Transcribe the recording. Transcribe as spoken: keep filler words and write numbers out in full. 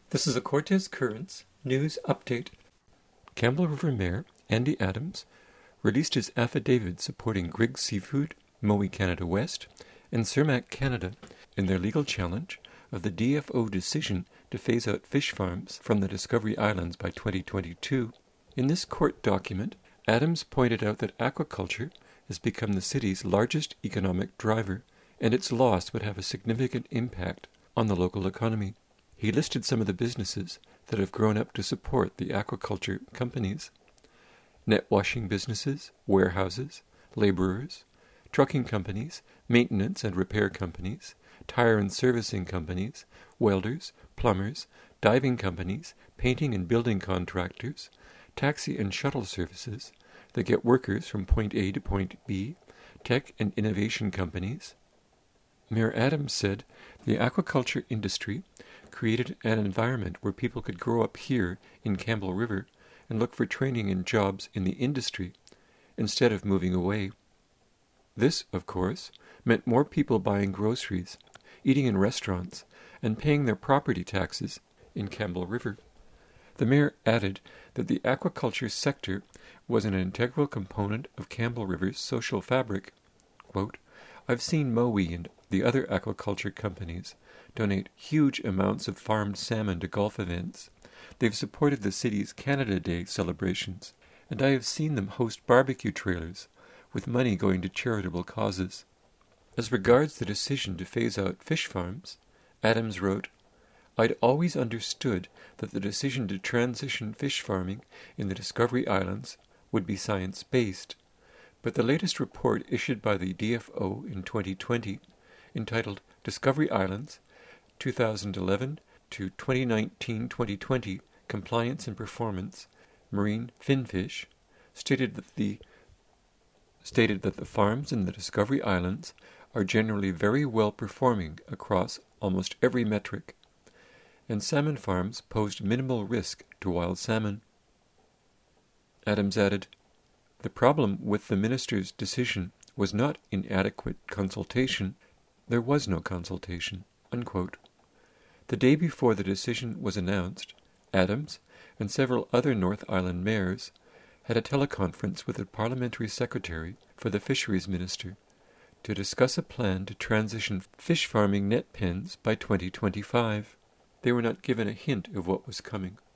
This is a Cortes Currents news update. Campbell River Mayor Andy Adams released his affidavit supporting Grieg Seafood, Mowi Canada West, and Cermaq Canada in their legal challenge of the D F O decision to phase out fish farms from the Discovery Islands by twenty twenty-two. In this court document, Adams pointed out that aquaculture has become the city's largest economic driver, and its loss would have a significant impact on the local economy. He listed some of the businesses that have grown up to support the aquaculture companies: net washing businesses, warehouses, laborers, trucking companies, maintenance and repair companies, tire and servicing companies, welders, plumbers, diving companies, painting and building contractors, taxi and shuttle services that get workers from point A to point B, tech and innovation companies. Mayor Adams said the aquaculture industry created an environment where people could grow up here in Campbell River and look for training and jobs in the industry instead of moving away. This, of course, meant more people buying groceries, eating in restaurants, and paying their property taxes in Campbell River. The mayor added that the aquaculture sector was an integral component of Campbell River's social fabric. Quote, "I've seen Mowi and the other aquaculture companies donate huge amounts of farmed salmon to golf events. They've supported the city's Canada Day celebrations, and I have seen them host barbecue trailers with money going to charitable causes." As regards the decision to phase out fish farms, Adams wrote, "I'd always understood that the decision to transition fish farming in the Discovery Islands would be science-based, but the latest report issued by the D F O in twenty twenty, entitled Discovery Islands two thousand eleven to twenty nineteen to twenty twenty Compliance and Performance, Marine Finfish, stated that the stated that the farms in the Discovery Islands are generally very well performing across almost every metric, and salmon farms posed minimal risk to wild salmon." Adams added, "The problem with the minister's decision was not inadequate consultation. There was no consultation." Unquote. The day before the decision was announced, Adams and several other North Island mayors had a teleconference with the parliamentary secretary for the fisheries minister to discuss a plan to transition fish farming net pens by twenty twenty-five. They were not given a hint of what was coming.